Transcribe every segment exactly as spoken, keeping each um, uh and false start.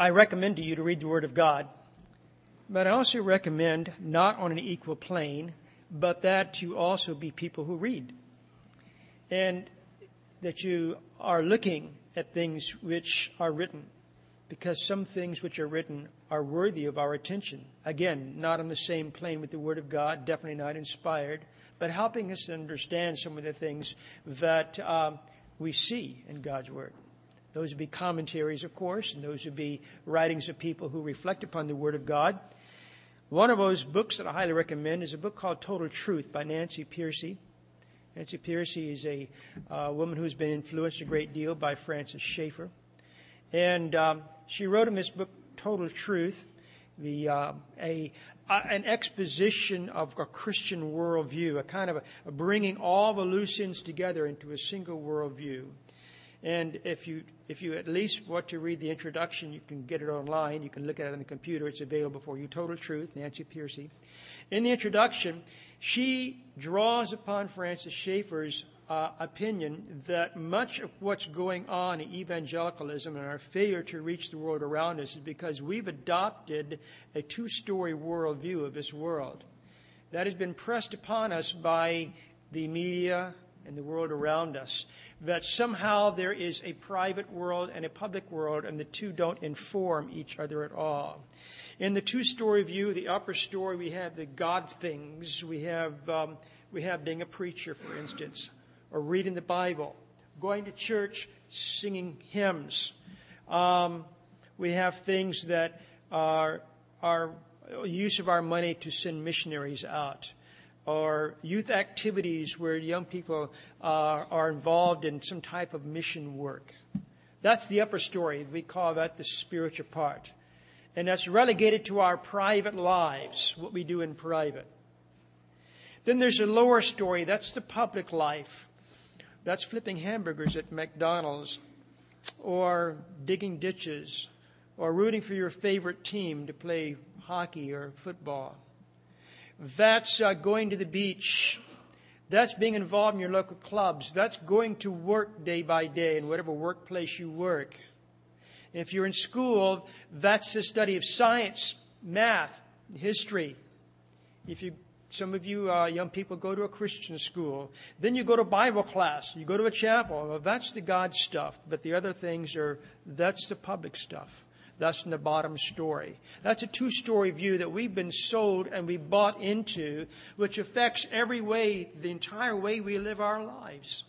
I recommend to you to read the Word of God, but I also recommend not on an equal plane, but that you also be people who read. And that you are looking at things which are written, because some things which are written are worthy of our attention. Again, not on the same plane with the Word of God, definitely not inspired, but helping us to understand some of the things that um, we see in God's Word. Those would be commentaries, of course, and those would be writings of people who reflect upon the Word of God. One of those books that I highly recommend is a book called Total Truth by Nancy Pearcey. Nancy Pearcey is a uh, woman who's been influenced a great deal by Francis Schaeffer. And um, she wrote in this book, Total Truth, the uh, a, a an exposition of a Christian worldview, a kind of a, a bringing all the loose ends together into a single worldview. And if you if you at least want to read the introduction, you can get it online. You can look at it on the computer. It's available for you. Total Truth, Nancy Pearcey. In the introduction, she draws upon Francis Schaeffer's uh, opinion that much of what's going on in evangelicalism and our failure to reach the world around us is because we've adopted a two-story worldview of this world. That has been pressed upon us by the media and the world around us, that somehow there is a private world and a public world, and the two don't inform each other at all. In the two-story view, the upper story, we have the God things. We have um, we have being a preacher, for instance, or reading the Bible, going to church, singing hymns. Um, we have things that are our use of our money to send missionaries out, or youth activities where young people uh, are involved in some type of mission work. That's the upper story. We call that the spiritual part. And that's relegated to our private lives, what we do in private. Then there's a lower story. That's the public life. That's flipping hamburgers at McDonald's, or digging ditches, or rooting for your favorite team to play hockey or football. That's uh, going to the beach. That's being involved in your local clubs. That's going to work day by day in whatever workplace you work. If you're in school, that's the study of science, math, history. If you, some of you uh, young people go to a Christian school, then you go to Bible class, you go to a chapel. Well, that's the God stuff. But the other things are, that's the public stuff. That's in the bottom story. That's a two-story view that we've been sold and we bought into, which affects every way, the entire way we live our lives.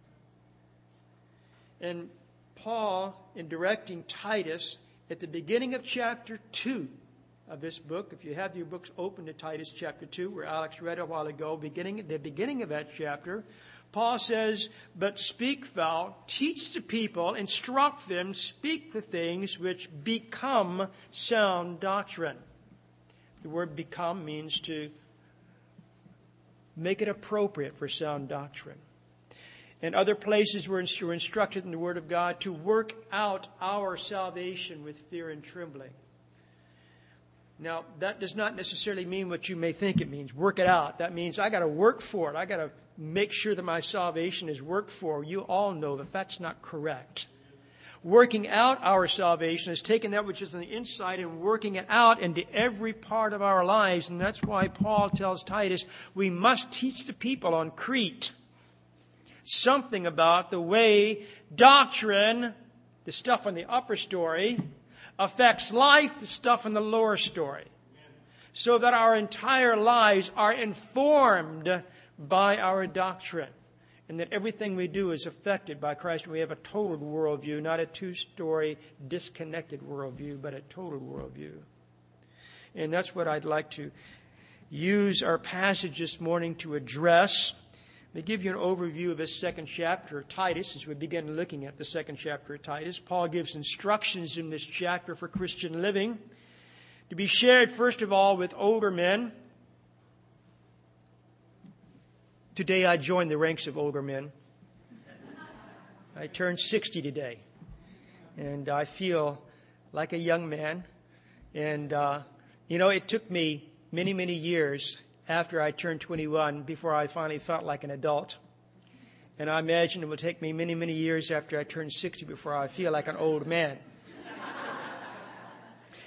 And Paul, in directing Titus, at the beginning of chapter two of this book, if you have your books open to Titus chapter two, where Alex read a while ago, beginning at the beginning of that chapter, Paul says, "But speak thou, teach the people, instruct them, speak the things which become sound doctrine." The word become means to make it appropriate for sound doctrine. And other places we're instructed in the Word of God to work out our salvation with fear and trembling. Now, that does not necessarily mean what you may think it means. Work it out. That means I got to work for it. I got to make sure that my salvation is worked for. You all know that that's not correct. Working out our salvation is taking that which is on the inside and working it out into every part of our lives. And that's why Paul tells Titus, we must teach the people on Crete something about the way doctrine, the stuff on the upper story, affects life, the stuff in the lower story. So that our entire lives are informed by our doctrine. And that everything we do is affected by Christ. We have a total worldview, not a two-story disconnected worldview, but a total worldview. And that's what I'd like to use our passage this morning to address. Let me give you an overview of this second chapter of Titus as we begin looking at the second chapter of Titus. Paul gives instructions in this chapter for Christian living to be shared, first of all, with older men. Today I joined the ranks of older men. I turned sixty today, and I feel like a young man. And, uh, you know, it took me many, many years after I turned twenty-one before I finally felt like an adult. And I imagine it will take me many, many years after I turn sixty before I feel like an old man.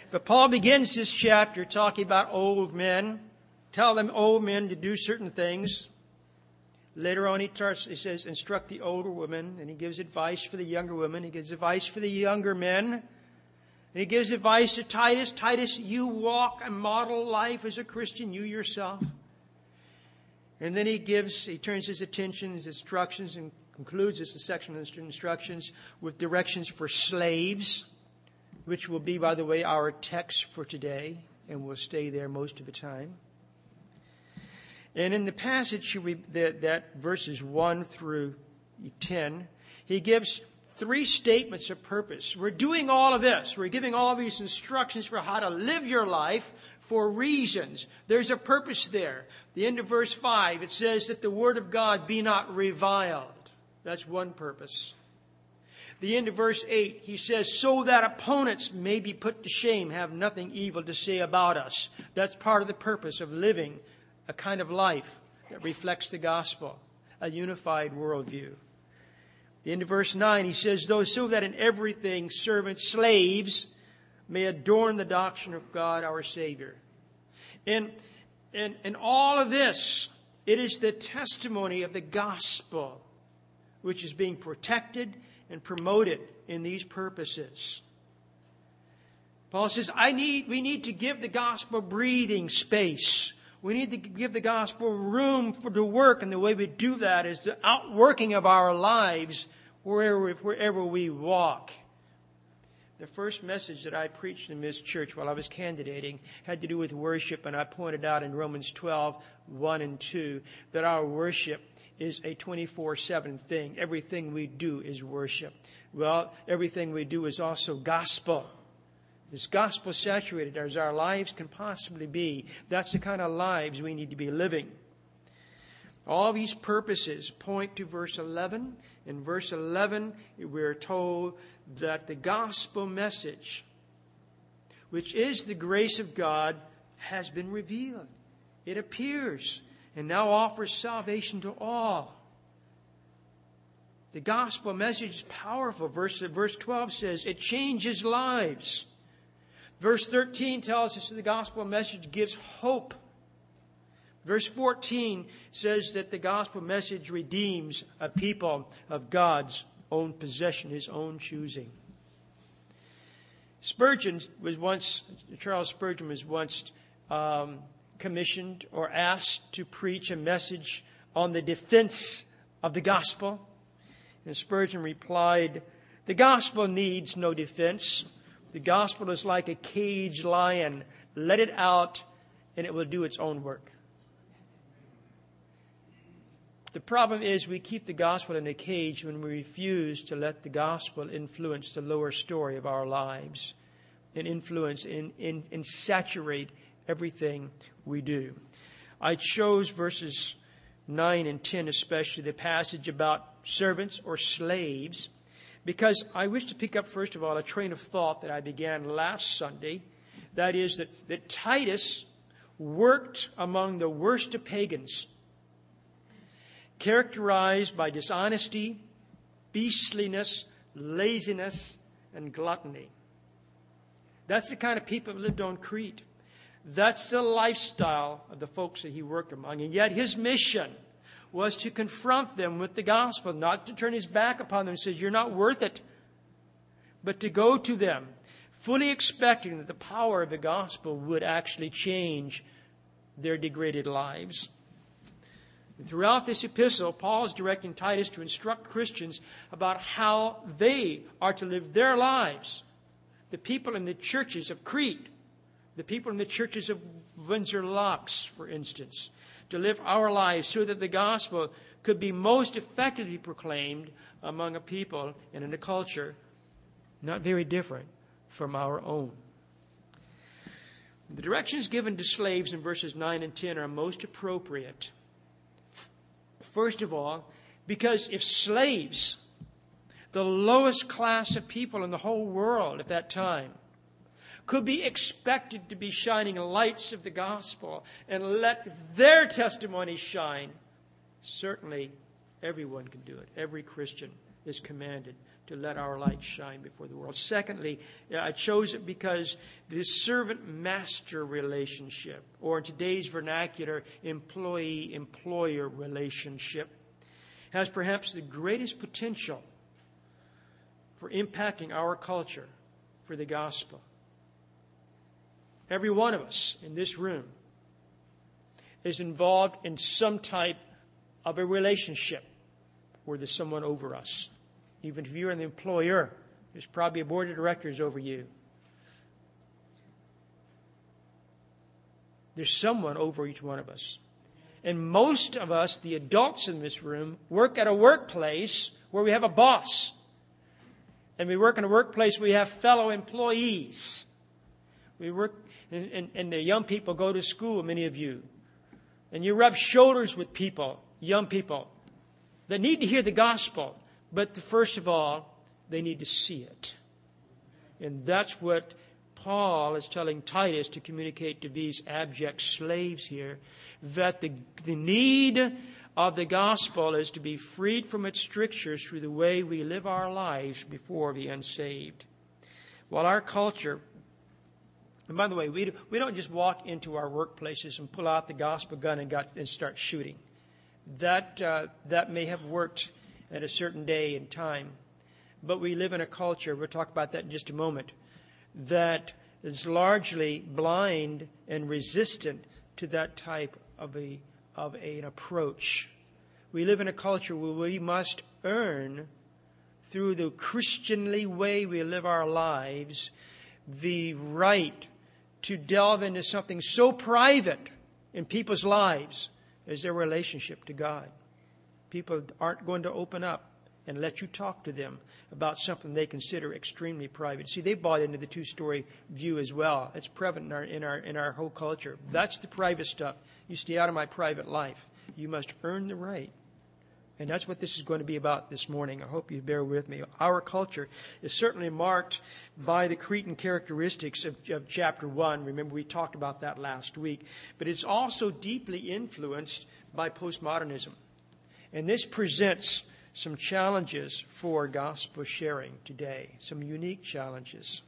But Paul begins this chapter talking about old men. Tell them old men to do certain things. Later on, he, starts, he says, instruct the older women. And he gives advice for the younger women. He gives advice for the younger men. And he gives advice to Titus. Titus, you walk a model life as a Christian, you yourself. And then he gives, he turns his attention, his instructions, and concludes this section of instructions with directions for slaves, which will be, by the way, our text for today, and will stay there most of the time. And in the passage that, that verses one through ten, he gives three statements of purpose. We're doing all of this. We're giving all of these instructions for how to live your life for reasons. There's a purpose there. The end of verse five, it says that the word of God be not reviled. That's one purpose. The end of verse eight, he says, so that opponents may be put to shame, have nothing evil to say about us. That's part of the purpose of living a kind of life that reflects the gospel, a unified worldview. The end of verse nine, he says, though so that in everything servants, slaves, may adorn the doctrine of God our Savior. And, and, and all of this, it is the testimony of the gospel which is being protected and promoted in these purposes. Paul says, I need, we need to give the gospel breathing space. We need to give the gospel room for the work, and the way we do that is the outworking of our lives wherever, wherever we walk. The first message that I preached in this church while I was candidating had to do with worship, and I pointed out in Romans twelve, one and two, that our worship is a twenty-four seven thing. Everything we do is worship. Well, everything we do is also gospel. As gospel saturated as our lives can possibly be, that's the kind of lives we need to be living. All these purposes point to verse eleven. In verse eleven, we're told that the gospel message, which is the grace of God, has been revealed. It appears and now offers salvation to all. The gospel message is powerful. Verse, verse twelve says it changes lives. Verse thirteen tells us that the gospel message gives hope. Verse fourteen says that the gospel message redeems a people of God's own possession, His own choosing. Spurgeon was once, Charles Spurgeon was once um, commissioned or asked to preach a message on the defense of the gospel. And Spurgeon replied, the gospel needs no defense. The gospel is like a caged lion. Let it out and it will do its own work. The problem is we keep the gospel in a cage when we refuse to let the gospel influence the lower story of our lives and influence and, and, and saturate everything we do. I chose verses nine and ten, especially the passage about servants or slaves, because I wish to pick up, first of all, a train of thought that I began last Sunday. That is that, that Titus worked among the worst of pagans, characterized by dishonesty, beastliness, laziness, and gluttony. That's the kind of people who lived on Crete. That's the lifestyle of the folks that he worked among. And yet his mission was to confront them with the gospel, not to turn his back upon them and say, you're not worth it, but to go to them, fully expecting that the power of the gospel would actually change their degraded lives. And throughout this epistle, Paul is directing Titus to instruct Christians about how they are to live their lives. The people in the churches of Crete, the people in the churches of Windsor Locks, for instance, to live our lives so that the gospel could be most effectively proclaimed among a people and in a culture not very different from our own. The directions given to slaves in verses nine and ten are most appropriate. First of all, because if slaves, the lowest class of people in the whole world at that time, could be expected to be shining lights of the gospel and let their testimony shine, certainly everyone can do it. Every Christian is commanded to let our light shine before the world. Secondly, I chose it because the servant-master relationship, or in today's vernacular, employee-employer relationship, has perhaps the greatest potential for impacting our culture for the gospel. Every one of us in this room is involved in some type of a relationship where there's someone over us. Even if you're an employer, there's probably a board of directors over you. There's someone over each one of us. And most of us, the adults in this room, work at a workplace where we have a boss. And we work in a workplace where we have fellow employees. We work, and, and, and the young people go to school, many of you. And you rub shoulders with people, young people, that need to hear the gospel. But the, first of all, they need to see it. And that's what Paul is telling Titus to communicate to these abject slaves here, that the, the need of the gospel is to be freed from its strictures through the way we live our lives before the unsaved. While our culture, and by the way, we, we don't just walk into our workplaces and pull out the gospel gun and, got, and start shooting. That, uh, that may have worked at a certain day and time. But we live in a culture, we'll talk about that in just a moment, that is largely blind and resistant to that type of a of a, an approach. We live in a culture where we must earn, through the Christianly way we live our lives, the right to delve into something so private in people's lives as their relationship to God. People aren't going to open up and let you talk to them about something they consider extremely private. See, they bought into the two-story view as well. It's prevalent in our, in our, in our whole culture. That's the private stuff. You stay out of my private life. You must earn the right. And that's what this is going to be about this morning. I hope you bear with me. Our culture is certainly marked by the Cretan characteristics of, of chapter one. Remember, we talked about that last week. But it's also deeply influenced by postmodernism. And this presents some challenges for gospel sharing today, some unique challenges.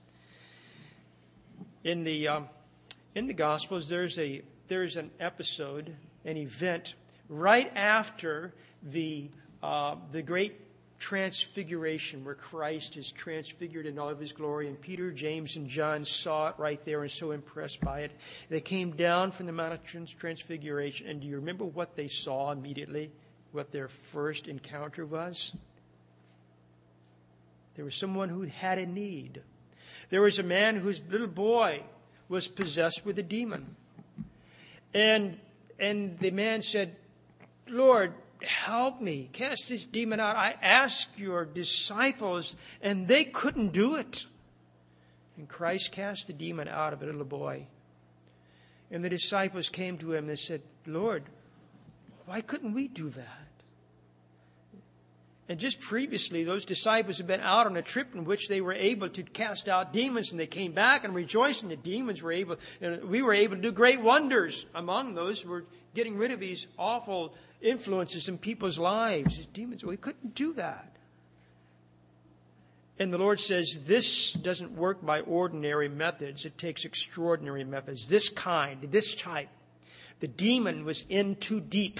In the um, in the Gospels, there's a there's an episode, an event right after the uh, the great transfiguration, where Christ is transfigured in all of his glory, and Peter, James, and John saw it right there and so impressed by it. They came down from the Mount of Transfiguration, and do you remember what they saw immediately? What their first encounter was? There was someone who had a need. There was a man whose little boy was possessed with a demon. And, and the man said, Lord, help me, cast this demon out. I asked your disciples, and they couldn't do it. And Christ cast the demon out of a little boy. And the disciples came to him and said, Lord, why couldn't we do that? And just previously, those disciples had been out on a trip in which they were able to cast out demons, and they came back and rejoiced, and the demons were able, and we were able to do great wonders among those who were getting rid of these awful influences in people's lives. These demons, we couldn't do that. And the Lord says, this doesn't work by ordinary methods. It takes extraordinary methods. This kind, this type. The demon was in too deep.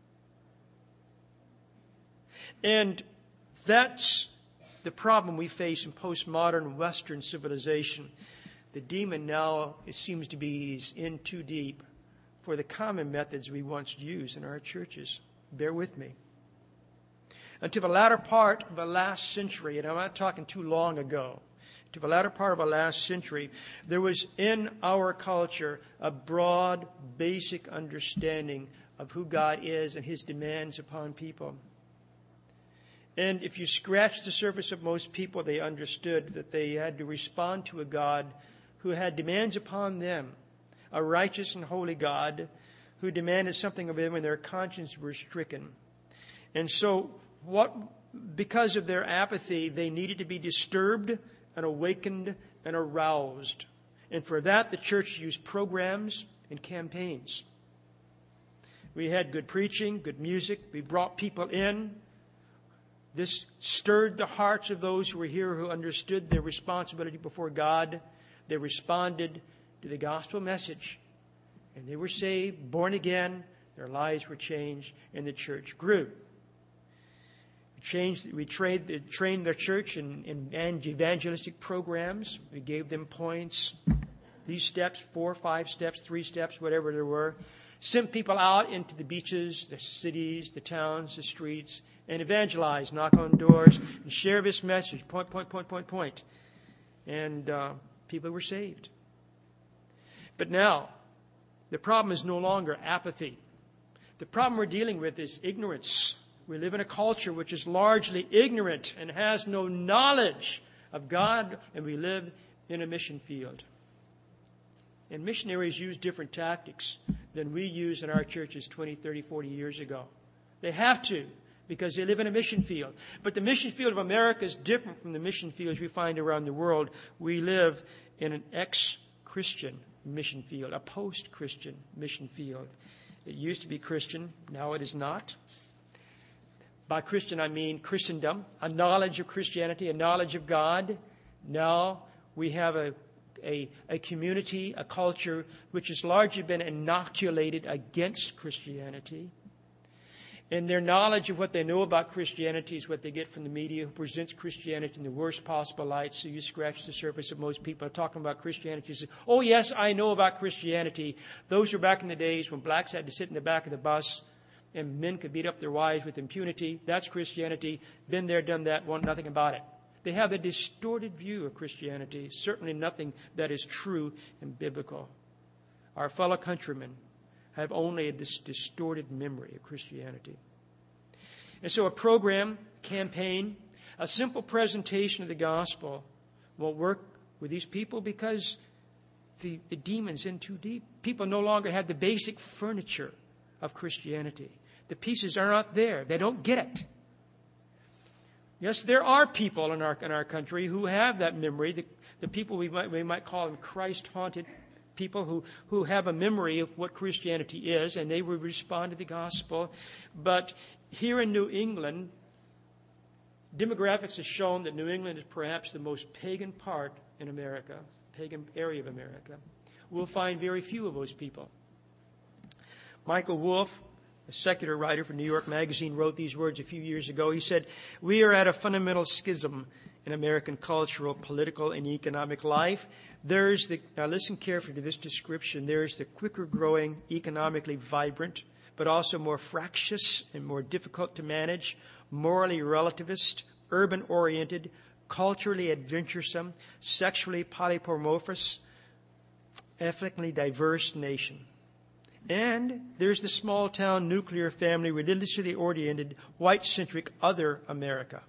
And that's the problem we face in postmodern Western civilization. The demon now, it seems to be, is in too deep for the common methods we once used in our churches. Bear with me. Until the latter part of the last century, and I'm not talking too long ago, to the latter part of the last century, there was in our culture a broad, basic understanding of who God is and his demands upon people. And if you scratch the surface of most people, they understood that they had to respond to a God who had demands upon them, a righteous and holy God who demanded something of them when their consciences were stricken. And so, what, because of their apathy, they needed to be disturbed and awakened and aroused. And for that, the church used programs and campaigns. We had good preaching, good music. We brought people in. This stirred the hearts of those who were here who understood their responsibility before God. They responded to the gospel message. And they were saved, born again. Their lives were changed, and the church grew. We, changed, we trained, trained their church in, in evangelistic programs. We gave them points, these steps, four, five steps, three steps, whatever there were. Sent people out into the beaches, the cities, the towns, the streets, and evangelize, knock on doors, and share this message, point, point, point, point, point. And uh, people were saved. But now, the problem is no longer apathy. The problem we're dealing with is ignorance. We live in a culture which is largely ignorant and has no knowledge of God, and we live in a mission field. And missionaries use different tactics than we used in our churches twenty, thirty, forty years ago. They have to, because they live in a mission field. But the mission field of America is different from the mission fields we find around the world. We live in an ex-Christian mission field, a post-Christian mission field. It used to be Christian, now it is not. By Christian, I mean Christendom, a knowledge of Christianity, a knowledge of God. Now we have a, a, a community, a culture, which has largely been inoculated against Christianity. And their knowledge of what they know about Christianity is what they get from the media, who presents Christianity in the worst possible light. So you scratch the surface of most people talking about Christianity. You say, oh, yes, I know about Christianity. Those were back in the days when blacks had to sit in the back of the bus and men could beat up their wives with impunity. That's Christianity. Been there, done that, want nothing about it. They have a distorted view of Christianity, certainly nothing that is true and biblical. Our fellow countrymen have only this distorted memory of Christianity. And so a program, campaign, a simple presentation of the gospel won't work with these people because the, the demon's in too deep. People no longer have the basic furniture of Christianity. The pieces are not there. They don't get it. Yes, there are people in our in our country who have that memory, the, the people we might we might call them Christ-haunted people who, who have a memory of what Christianity is, and they will respond to the gospel. But here in New England, demographics have shown that New England is perhaps the most pagan part in America, pagan area of America. We'll find very few of those people. Michael Wolff, a secular writer for New York Magazine, wrote these words a few years ago. He said, "We are at a fundamental schism in American cultural, political, and economic life. There's the, now listen carefully to this description, there's the quicker growing, economically vibrant, but also more fractious and more difficult to manage, morally relativist, urban-oriented, culturally adventuresome, sexually polymorphous, ethnically diverse nation. And there's the small-town, nuclear family, religiously oriented, white-centric other America.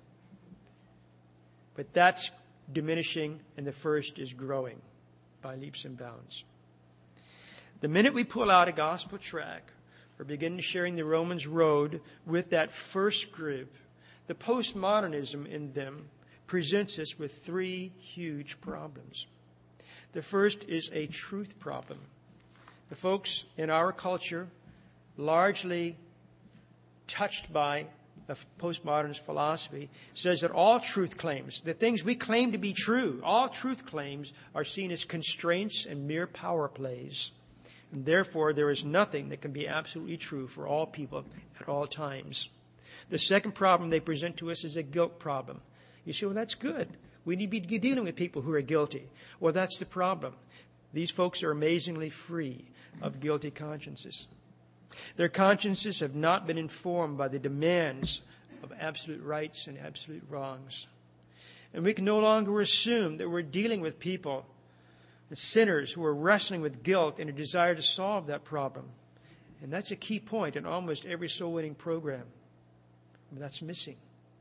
But that's diminishing, and the first is growing by leaps and bounds. The minute we pull out a gospel tract or begin sharing the Romans road with that first group, the postmodernism in them presents us with three huge problems. The first is a truth problem. The folks in our culture, largely touched by the postmodernist philosophy, says that all truth claims, the things we claim to be true, all truth claims are seen as constraints and mere power plays. And therefore, there is nothing that can be absolutely true for all people at all times. The second problem they present to us is a guilt problem. You say, well, that's good. We need to be dealing with people who are guilty. Well, that's the problem. These folks are amazingly free of guilty consciences. Their consciences have not been informed by the demands of absolute rights and absolute wrongs. And we can no longer assume that we're dealing with people, the sinners who are wrestling with guilt and a desire to solve that problem. And that's a key point in almost every soul-winning program. But that's missing.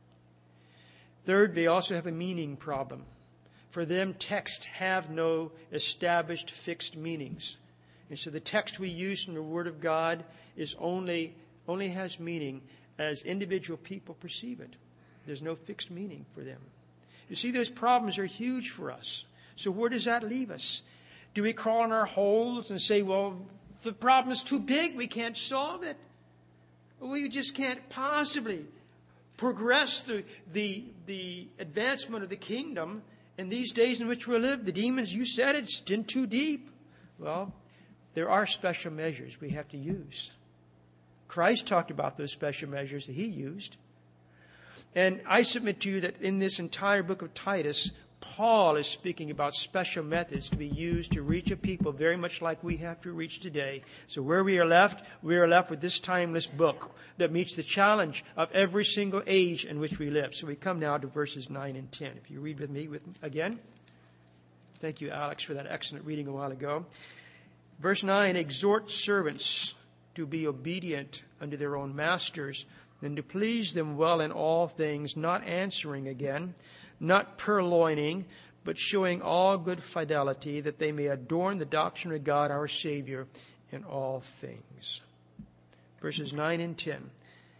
Third, they also have a meaning problem. For them, texts have no established fixed meanings. And so the text we use from the Word of God is only, only has meaning as individual people perceive it. There's no fixed meaning for them. You see, those problems are huge for us. So where does that leave us? Do we crawl in our holes and say, well, the problem is too big, we can't solve it? We just can't possibly progress the, the, the advancement of the kingdom in these days in which we live. The demons, you said it, it's in too deep. Well, there are special measures we have to use. Christ talked about those special measures that he used. And I submit to you that in this entire book of Titus, Paul is speaking about special methods to be used to reach a people very much like we have to reach today. So where we are left, we are left with this timeless book that meets the challenge of every single age in which we live. So we come now to verses nine and ten. If you read with me with again. Thank you, Alex, for that excellent reading a while ago. Verse nine, exhort servants to be obedient unto their own masters, and to please them well in all things, not answering again, not purloining, but showing all good fidelity, that they may adorn the doctrine of God our Savior in all things. Verses nine and ten.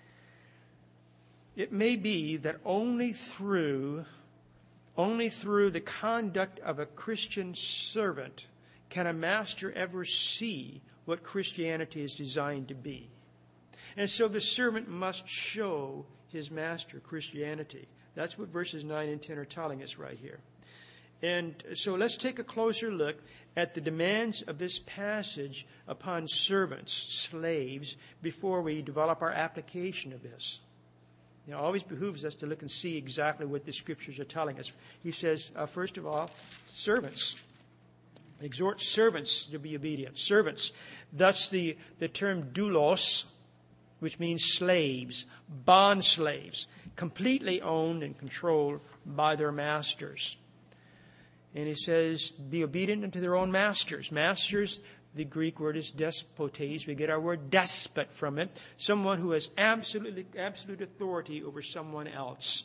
It may be that only through, only through the conduct of a Christian servant can a master ever see what Christianity is designed to be. And so the servant must show his master Christianity. That's what verses nine and ten are telling us right here. And so let's take a closer look at the demands of this passage upon servants, slaves, before we develop our application of this. It always behooves us to look and see exactly what the Scriptures are telling us. He says, uh, first of all, servants. Exhort servants to be obedient. Servants. That's the, the term doulos, which means slaves, bond slaves, completely owned and controlled by their masters. And he says, be obedient unto their own masters. Masters, the Greek word is despotes. We get our word despot from it. Someone who has absolutely, absolute authority over someone else.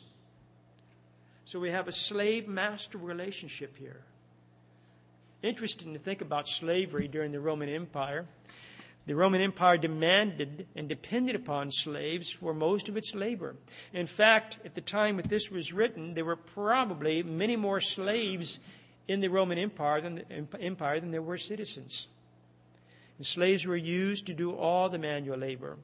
So we have a slave-master relationship here. Interesting to think about slavery during the Roman Empire. The Roman Empire demanded and depended upon slaves for most of its labor. In fact, at the time that this was written, there were probably many more slaves in the Roman Empire than, the empire than there were citizens. And slaves were used to do all the manual labor,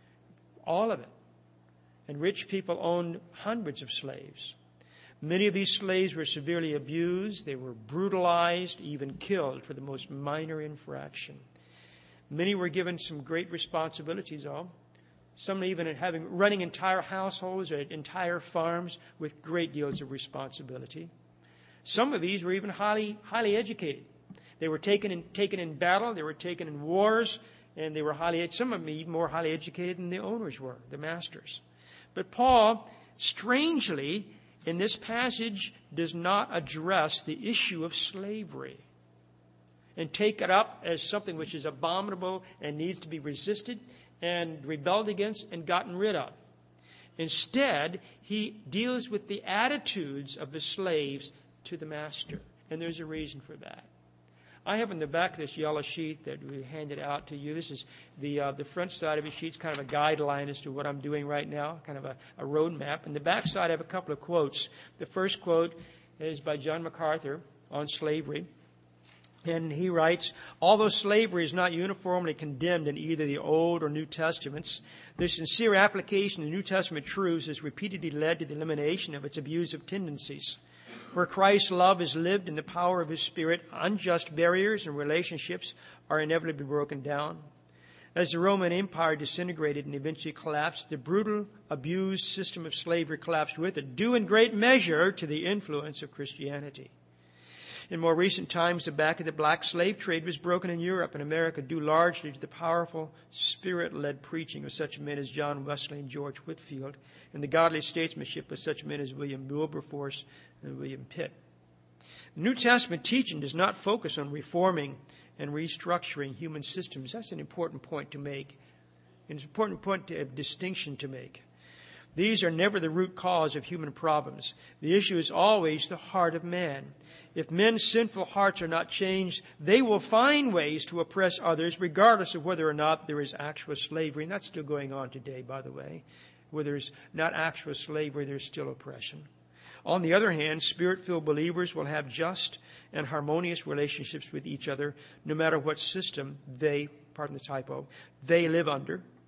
all of it. And rich people owned hundreds of slaves. Many of these slaves were severely abused. They were brutalized, even killed for the most minor infraction. Many were given some great responsibilities, though. Some even having running entire households or entire farms with great deals of responsibility. Some of these were even highly highly educated. They were taken in taken in battle. They were taken in wars, and they were highly. Some of them even more highly educated than the owners were, the masters. But Paul, strangely, in this passage, does not address the issue of slavery and take it up as something which is abominable and needs to be resisted and rebelled against and gotten rid of. Instead, he deals with the attitudes of the slaves to the master. And there's a reason for that. I have in the back of this yellow sheet that we handed out to you. This is the uh, the front side of the sheet. It's kind of a guideline as to what I'm doing right now, kind of a, a road map. And the back side, I have a couple of quotes. The first quote is by John MacArthur on slavery. And he writes, although slavery is not uniformly condemned in either the Old or New Testaments, the sincere application of New Testament truths has repeatedly led to the elimination of its abusive tendencies. Where Christ's love is lived in the power of His Spirit, unjust barriers and relationships are inevitably broken down. As the Roman Empire disintegrated and eventually collapsed, the brutal, abused system of slavery collapsed with it, due in great measure to the influence of Christianity. In more recent times, the back of the black slave trade was broken in Europe and America, due largely to the powerful, Spirit-led preaching of such men as John Wesley and George Whitefield, and the godly statesmanship of such men as William Wilberforce and William Pitt. The New Testament teaching does not focus on reforming and restructuring human systems. That's an important point to make. It's an important point of distinction to make. These are never the root cause of human problems. The issue is always the heart of man. If men's sinful hearts are not changed, they will find ways to oppress others, regardless of whether or not there is actual slavery. And that's still going on today, by the way. Where there's not actual slavery, there's still oppression. On the other hand, Spirit-filled believers will have just and harmonious relationships with each other, no matter what system they, pardon the typo, they live under.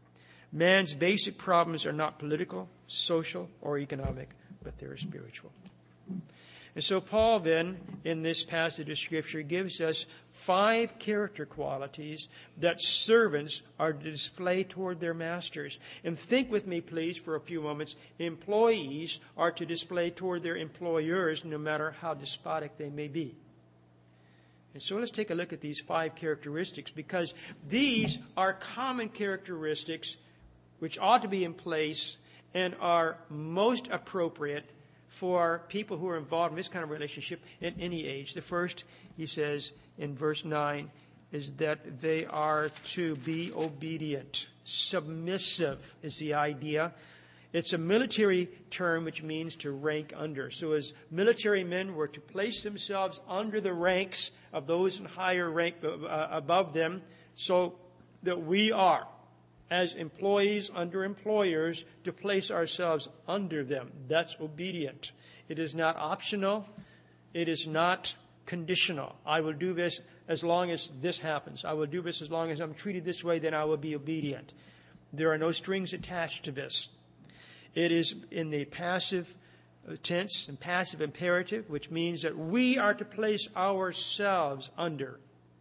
Man's basic problems are not political, social, or economic, but they're spiritual. And so Paul then, in this passage of Scripture, gives us five character qualities that servants are to display toward their masters. And think with me, please, for a few moments. Employees are to display toward their employers, no matter how despotic they may be. And so let's take a look at these five characteristics, because these are common characteristics which ought to be in place and are most appropriate for people who are involved in this kind of relationship at any age. The first, he says in verse nine, is that they are to be obedient. Submissive is the idea. It's a military term which means to rank under. So as military men were to place themselves under the ranks of those in higher rank uh, above them, so that we are, as employees under employers, to place ourselves under them. That's obedient. It is not optional. It is not conditional. I will do this as long as this happens. I will do this as long as I'm treated this way, then I will be obedient. There are no strings attached to this. It is in the passive tense and passive imperative, which means that we are to place ourselves under.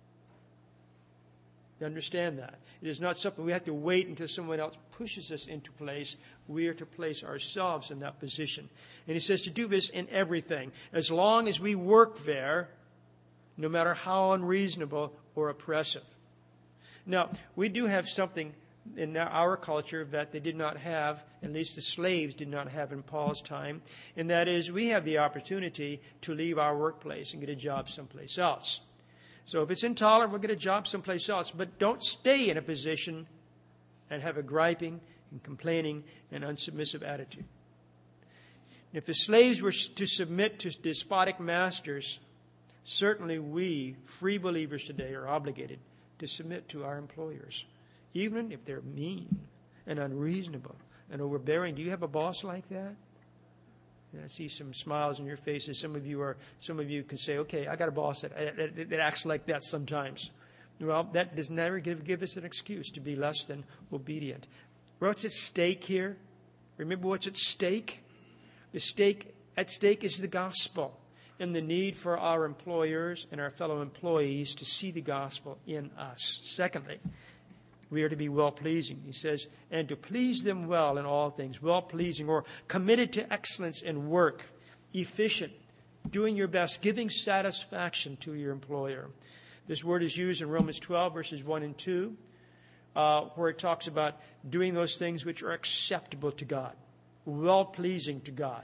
You understand that? It is not something we have to wait until someone else pushes us into place. We are to place ourselves in that position. And he says to do this in everything. As long as we work there, no matter how unreasonable or oppressive. Now, we do have something in our culture that they did not have, at least the slaves did not have in Paul's time, and that is we have the opportunity to leave our workplace and get a job someplace else. So if it's intolerable, get a job someplace else. But don't stay in a position and have a griping and complaining and unsubmissive attitude. If the slaves were to submit to despotic masters, certainly we, free believers today, are obligated to submit to our employers, even if they're mean and unreasonable and overbearing. Do you have a boss like that? I see some smiles on your faces. Some of you are. Some of you can say, "Okay, I got a boss that, that, that acts like that sometimes." Well, that does never give, give us an excuse to be less than obedient. What's at stake here? Remember what's at stake? The stake at stake is the gospel, and the need for our employers and our fellow employees to see the gospel in us. Secondly, we are to be well-pleasing. He says, and to please them well in all things. Well-pleasing, or committed to excellence in work, efficient, doing your best, giving satisfaction to your employer. This word is used in Romans twelve, verses one and two, uh, where it talks about doing those things which are acceptable to God, well-pleasing to God.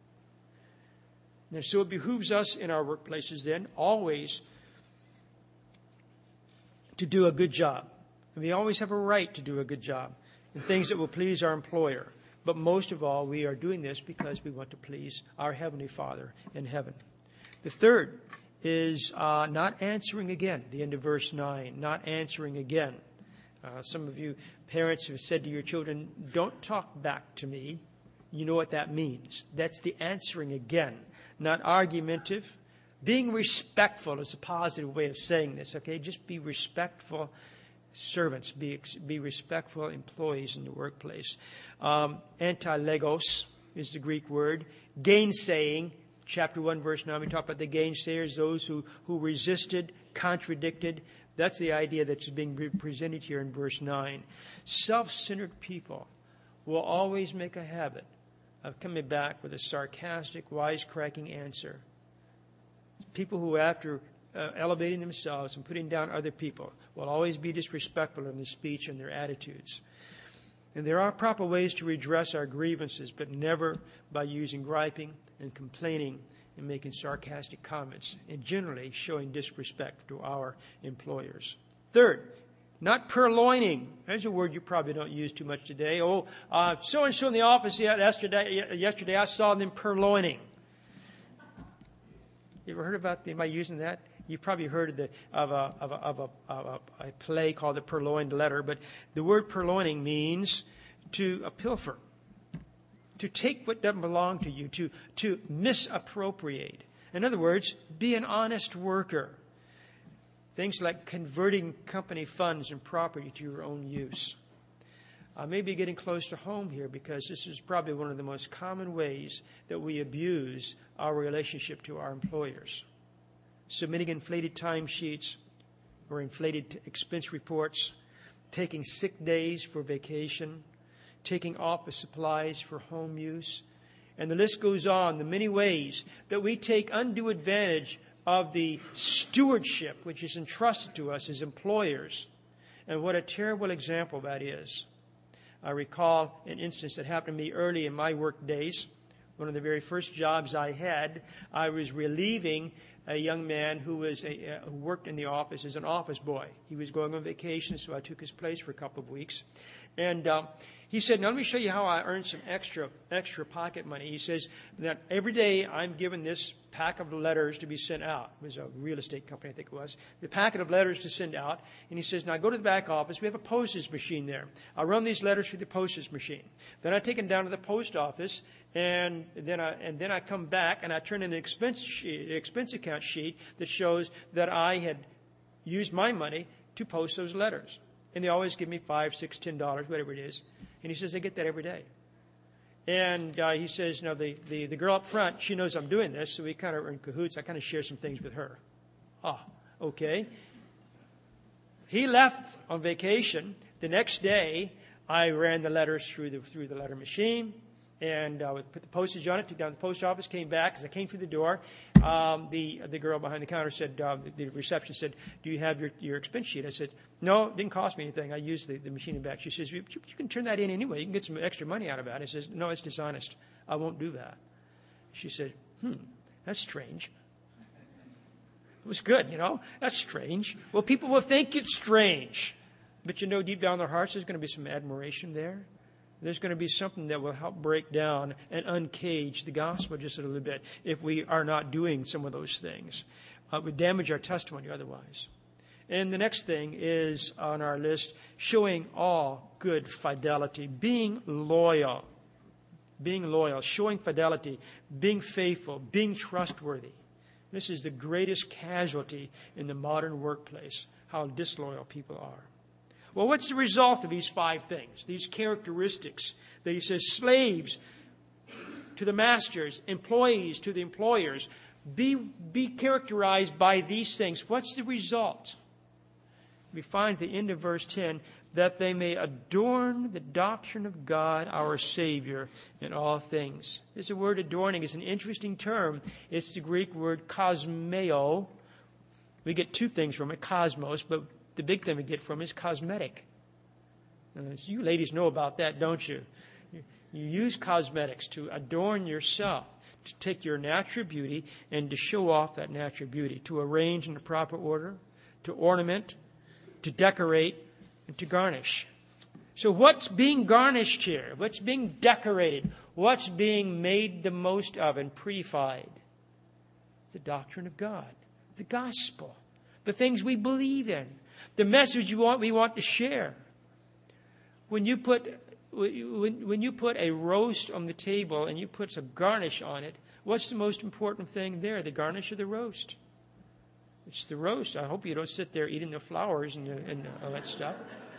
And so it behooves us in our workplaces then always to do a good job. And we always have a right to do a good job in things that will please our employer. But most of all, we are doing this because we want to please our Heavenly Father in heaven. The third is uh, not answering again, the end of verse nine, not answering again. Uh, some of you parents have said to your children, don't talk back to me. You know what that means. That's the answering again, not argumentative. Being respectful is a positive way of saying this, okay? Just be respectful servants, be be respectful employees in the workplace. Um, antilegos is the Greek word. Gainsaying, chapter one, verse nine, we talk about the gainsayers, those who, who resisted, contradicted. That's the idea that's being presented here in verse nine. Self-centered people will always make a habit of coming back with a sarcastic, wisecracking answer. People who, after uh, elevating themselves and putting down other people, will always be disrespectful in their speech and their attitudes. And there are proper ways to redress our grievances, but never by using griping and complaining and making sarcastic comments, and generally showing disrespect to our employers. Third, not purloining. There's a word you probably don't use too much today. Oh, uh, so-and-so in the office yesterday, yesterday I saw them purloining. You ever heard about the, am I using that? You've probably heard of, the, of, a, of, a, of, a, of a, a play called The Purloined Letter, but the word purloining means to uh, pilfer, to take what doesn't belong to you, to, to misappropriate. In other words, be an honest worker. Things like converting company funds and property to your own use. I may be getting close to home here because this is probably one of the most common ways that we abuse our relationship to our employers. Submitting inflated timesheets or inflated expense reports, taking sick days for vacation, taking office supplies for home use. And the list goes on, the many ways that we take undue advantage of the stewardship which is entrusted to us as employers. And what a terrible example that is. I recall an instance that happened to me early in my work days. One of the very first jobs I had, I was relieving a young man who was a, uh, who worked in the office as an office boy. He was going on vacation, so I took his place for a couple of weeks. And uh, he said, now let me show you how I earned some extra extra pocket money. He says that every day I'm given this pack of letters to be sent out. It was a real estate company, I think it was. The packet of letters to send out. And he says, now I go to the back office. We have a postage machine there. I'll run these letters through the postage machine. Then I take them down to the post office. And then I and then I come back and I turn in an expense sheet, expense account sheet that shows that I had used my money to post those letters. And they always give me five, six, ten dollars, whatever it is. And he says, I get that every day. And uh, he says, no, the, the, the girl up front, she knows I'm doing this, so we kind of are in cahoots. I kind of share some things with her. Ah, okay. He left on vacation. The next day, I ran the letters through the through the letter machine. And uh, put the postage on it, took it down to the post office, came back. As I came through the door, um, the the girl behind the counter said, uh, the, the reception said, do you have your, your expense sheet? I said, no, it didn't cost me anything. I used the, the machine in back. She says, you, you can turn that in anyway. You can get some extra money out of it. I says, no, it's dishonest. I won't do that. She said, hmm, that's strange. It was good, you know. That's strange. Well, people will think it's strange. But you know, deep down in their hearts, there's going to be some admiration there. There's going to be something that will help break down and uncage the gospel just a little bit if we are not doing some of those things. Uh, it would damage our testimony otherwise. And the next thing is on our list, showing all good fidelity, being loyal, being loyal, showing fidelity, being faithful, being trustworthy. This is the greatest casualty in the modern workplace, how disloyal people are. Well, what's the result of these five things, these characteristics that he says, slaves to the masters, employees to the employers, be, be characterized by these things. What's the result? We find at the end of verse ten, that they may adorn the doctrine of God, our Savior, in all things. This word adorning is an interesting term. It's the Greek word cosmeo. We get two things from it, cosmos, but the big thing we get from it is cosmetic. Uh, so you ladies know about that, don't you? you? You use cosmetics to adorn yourself, to take your natural beauty and to show off that natural beauty, to arrange in the proper order, to ornament, to decorate, and to garnish. So what's being garnished here? What's being decorated? What's being made the most of and prettified? It's the doctrine of God, the gospel, the things we believe in, the message you want, we want to share. When you put when, when you put a roast on the table and you put a garnish on it, what's the most important thing there, the garnish or the roast? It's the roast. I hope you don't sit there eating the flowers and, the, and all that stuff.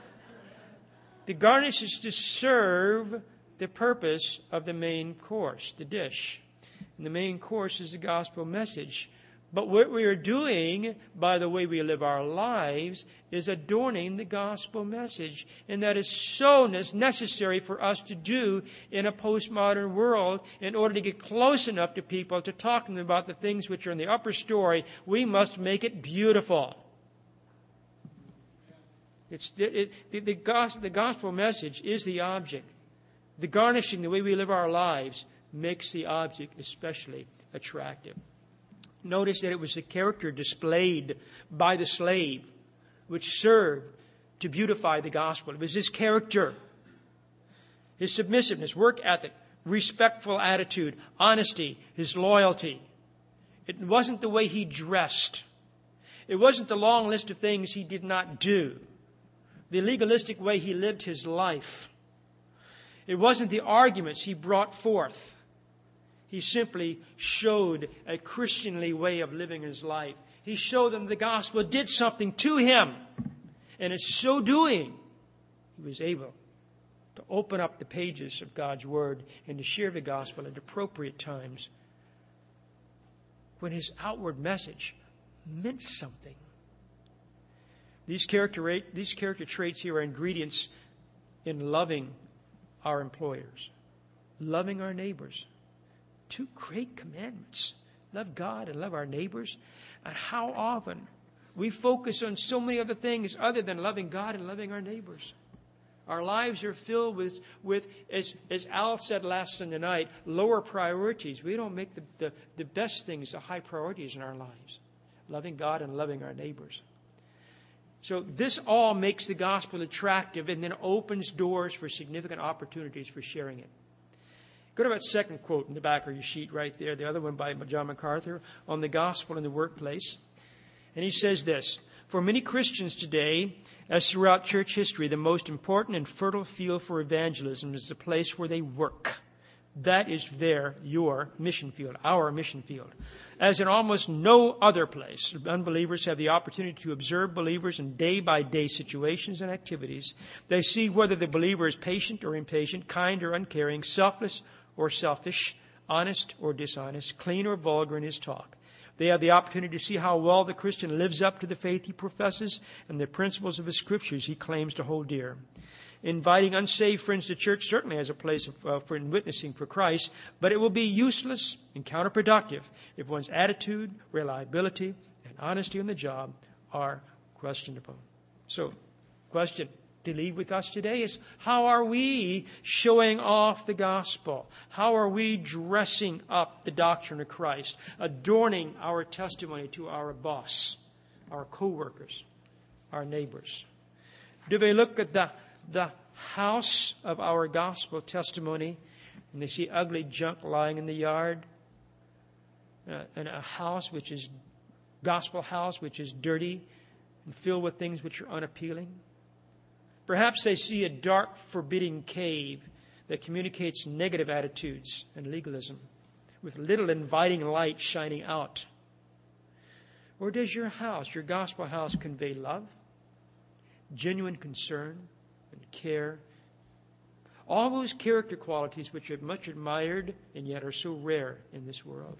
The garnish is to serve the purpose of the main course, the dish. And the main course is the gospel message. But what we are doing by the way we live our lives is adorning the gospel message. And that is so necessary for us to do in a postmodern world in order to get close enough to people to talk to them about the things which are in the upper story. We must make it beautiful. It's it, it, the, the, gospel, the gospel message is the object. The garnishing, the way we live our lives, makes the object especially attractive. Notice that it was the character displayed by the slave which served to beautify the gospel. It was his character, his submissiveness, work ethic, respectful attitude, honesty, his loyalty. It wasn't the way he dressed. It wasn't the long list of things he did not do. The legalistic way he lived his life. It wasn't the arguments he brought forth. He simply showed a Christianly way of living his life. He showed them the gospel did something to him. And in so doing, he was able to open up the pages of God's Word and to share the gospel at appropriate times when his outward message meant something. These character, these character traits here are ingredients in loving our employers, loving our neighbors. Two great commandments. Love God and love our neighbors. And how often we focus on so many other things other than loving God and loving our neighbors. Our lives are filled with, with as, as Al said last Sunday night, lower priorities. We don't make the, the, the best things the high priorities in our lives. Loving God and loving our neighbors. So this all makes the gospel attractive and then opens doors for significant opportunities for sharing it. Go to that second quote in the back of your sheet right there, the other one by John MacArthur, on the gospel in the workplace. And he says this, for many Christians today, as throughout church history, the most important and fertile field for evangelism is the place where they work. That is their, your mission field, our mission field. As in almost no other place, unbelievers have the opportunity to observe believers in day-by-day situations and activities. They see whether the believer is patient or impatient, kind or uncaring, selfless or selfish, honest or dishonest, clean or vulgar in his talk. They have the opportunity to see how well the Christian lives up to the faith he professes and the principles of the Scriptures he claims to hold dear. Inviting unsaved friends to church certainly has a place of, uh, for witnessing for Christ, but it will be useless and counterproductive if one's attitude, reliability, and honesty on the job are questionable. So, question to leave with us today is, how are we showing off the gospel? How are we dressing up the doctrine of Christ, adorning our testimony to our boss, our co-workers, our neighbors? Do they look at the the house of our gospel testimony and they see ugly junk lying in the yard, uh, and a house which is gospel house which is dirty and filled with things which are unappealing? Perhaps they see a dark, forbidding cave that communicates negative attitudes and legalism with little inviting light shining out. Or does your house, your gospel house, convey love, genuine concern, and care? All those character qualities which are much admired and yet are so rare in this world.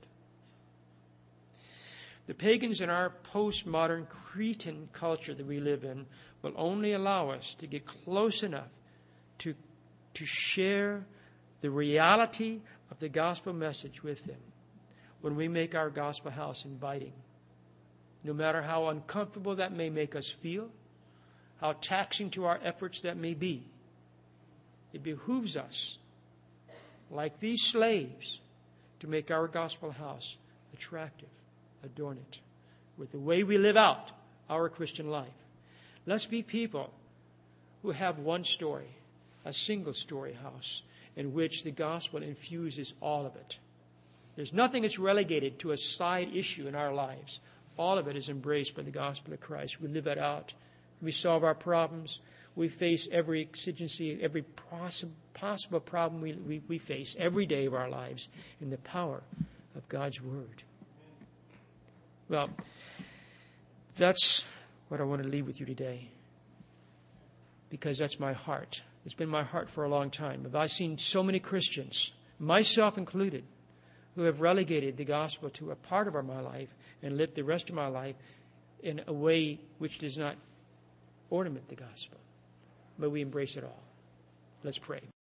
The pagans in our postmodern Cretan culture that we live in will only allow us to get close enough to, to share the reality of the gospel message with them when we make our gospel house inviting. No matter how uncomfortable that may make us feel, how taxing to our efforts that may be, it behooves us, like these slaves, to make our gospel house attractive, adorn it with the way we live out our Christian life. Let's be people who have one story, a single story house, in which the gospel infuses all of it. There's nothing that's relegated to a side issue in our lives. All of it is embraced by the gospel of Christ. We live it out. We solve our problems. We face every exigency, every possible, possible problem we, we, we face every day of our lives in the power of God's Word. Well, that's what I want to leave with you today, because that's my heart. It's been my heart for a long time. I've seen so many Christians, myself included, who have relegated the gospel to a part of my life and lived the rest of my life in a way which does not ornament the gospel. But we embrace it all. Let's pray.